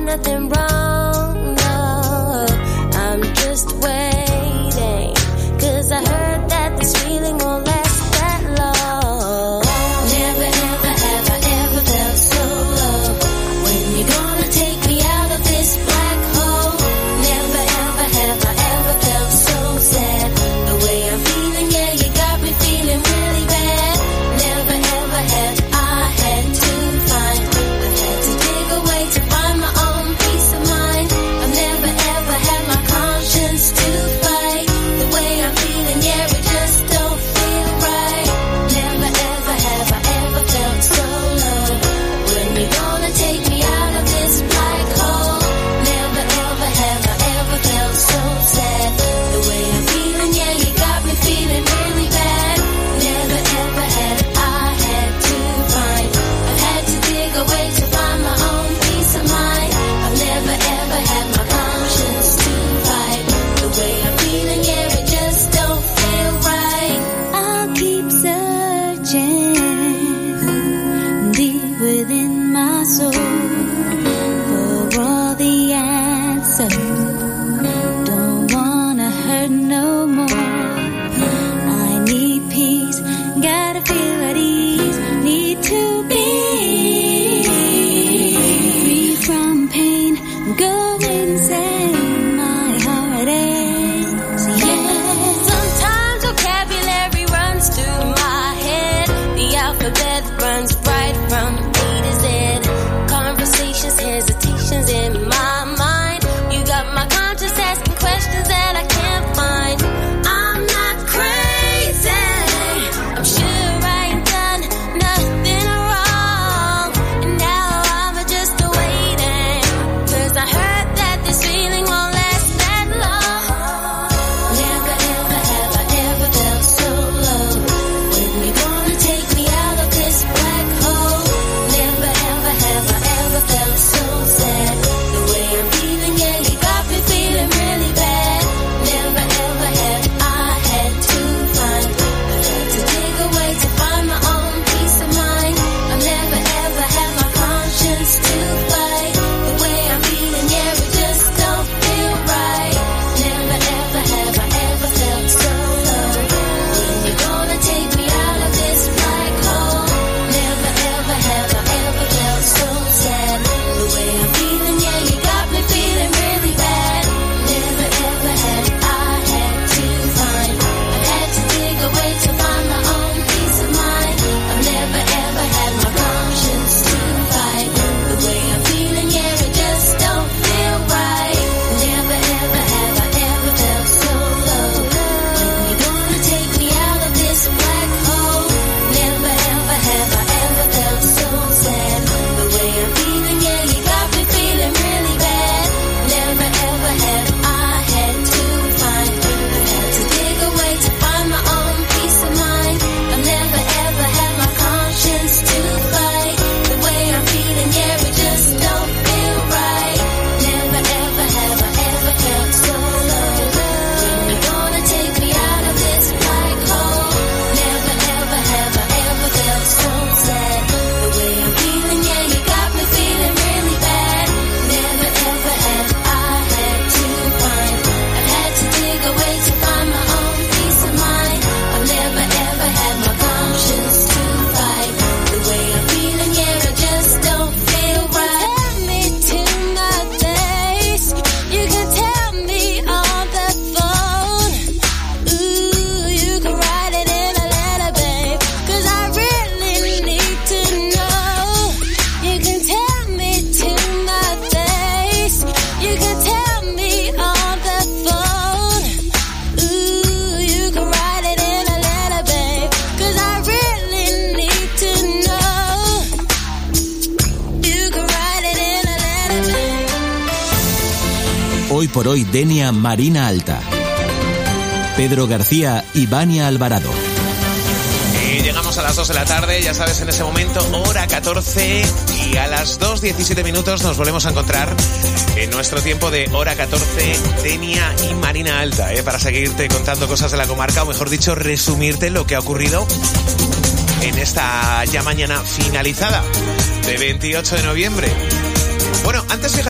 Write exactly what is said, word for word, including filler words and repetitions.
nothing wrong, no. I'm just waiting, 'cause I heard that this feeling won't last that long. Never, ever, have I ever felt so low. When you're gonna take me out of this black hole. Never, ever, have I ever felt so sad. The way I'm feeling, yeah, you got me feeling really bad. Never, ever have I had to find, I've had to dig away to find my own peace of mind. I've never, ever had my conscience to fight. The way I'm feeling, yeah, it just don't feel right. Never, ever have I ever felt so low. When you're gonna take me out of this black hole. Never, ever have I ever felt so sad. The way I'm feeling, yeah, you got me feeling really bad. Never, ever have I had to find, I've had to dig away to find my own peace of mind. I've never, ever had my conscience to fight. The way I'm feeling, yeah, it just don't feel right. I'll keep searching deep within my soul for all the answers. Don't wanna hurt no more. I need peace, gotta feel at ease. Need to be free from pain, go insane. My heart aches, yeah. Sometimes vocabulary runs through my head. The alphabet runs right from A to Z. Conversations, hesitations in my mind. You got my conscience asking questions that I can't find. I'm not crazy, I'm sure I ain't done nothing wrong. And now I'm just waiting, 'cause I heard that this feeling won't last that long. Never, ever have I ever felt so low. When you're gonna take me out of this black hole. Never, ever have I ever felt so sad. The way I'm feeling, yeah, you got me feeling really bad. Never, ever have I had to find, I've had to dig away to find my own peace of mind. I've never, ever had my conscience to fight. The way I'm feeling, yeah, it just don't feel right. Never, ever have I ever felt so low. When you're gonna take me out of this black hole. Never, ever have I ever felt so sad. The way I'm feeling, yeah, you got me feeling really bad. Never, ever have I had to find, I've had to dig away to find my own peace of mind. I've never, ever had my conscience to fight. The way I'm feeling, yeah, it just don't feel right. Never, ever have I ever felt so low. When you're gonna take me out of this black hole. Never, ever have I ever felt so sad. The way I'm feeling, yeah, you got me feeling really bad. Never, ever have I had to find, I've had to dig away to find my own peace of mind. I've never, ever had my conscience to fight. The way I'm feeling, yeah, it just don't feel right. Never, ever have I ever felt so low. When you're gonna take me out of this black hole. Never, ever have I ever felt so sad. The way I'm feeling, yeah, you got me feeling really bad. Never, ever have I had to find, I've had to dig away to find my own peace of mind. I've never, ever had my conscience to fight. The way I'm feeling, yeah, it just don't feel right. Tell me to my face, you can tell me on the phone. Ooh, you can write it in a letter, babe, 'cause I really need to know. You can tell me to my face, you can tell me on the phone. Ooh, you can write it in a letter, babe, 'cause I really need to know. You can write it in a letter, babe. Hoy por hoy, Denia Marina Alta. Pedro García y Vania Alvarado. Y llegamos a las dos de la tarde, ya sabes, en ese momento, hora catorce, y a las dos diecisiete minutos nos volvemos a encontrar en nuestro tiempo de hora catorce, Denia y Marina Alta, ¿eh? Para seguirte contando cosas de la comarca, o mejor dicho, resumirte lo que ha ocurrido en esta ya mañana finalizada de veintiocho de noviembre. Bueno, antes fíjate